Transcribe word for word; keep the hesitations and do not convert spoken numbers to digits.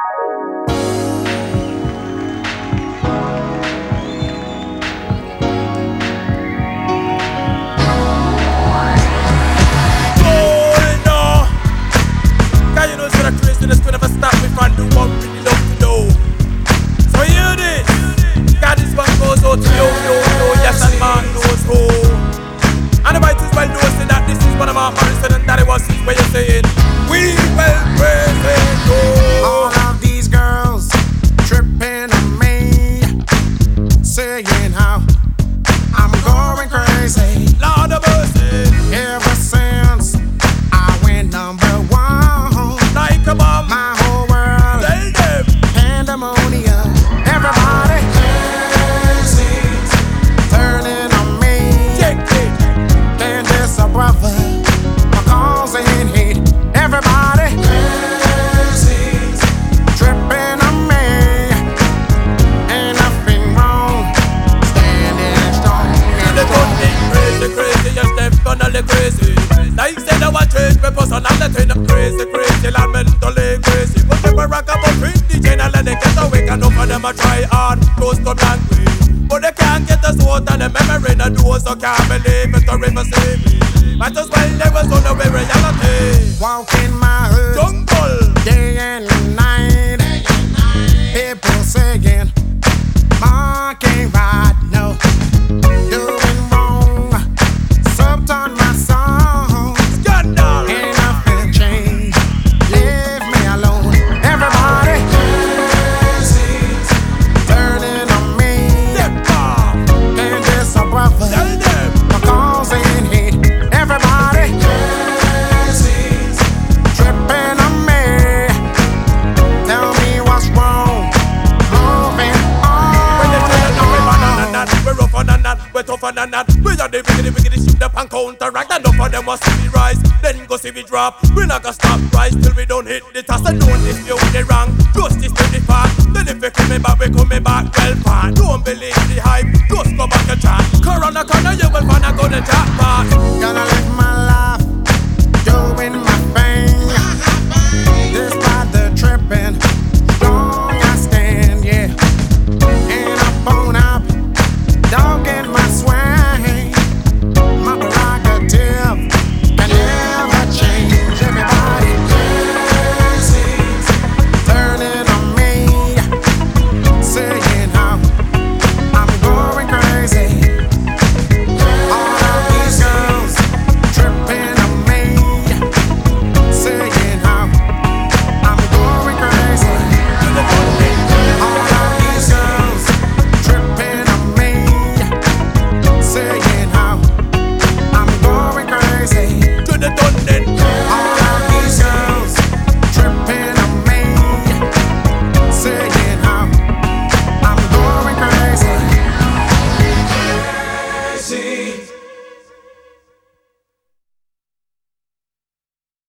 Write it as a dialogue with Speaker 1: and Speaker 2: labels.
Speaker 1: Drop. We not gonna stop rise till we don't hit the toss. And don't dispute the wrong, justice to the fact. Then if we coming back, we coming back well far. Don't believe the hype, just go back and chat. Corona corner, you will find a good jackpot.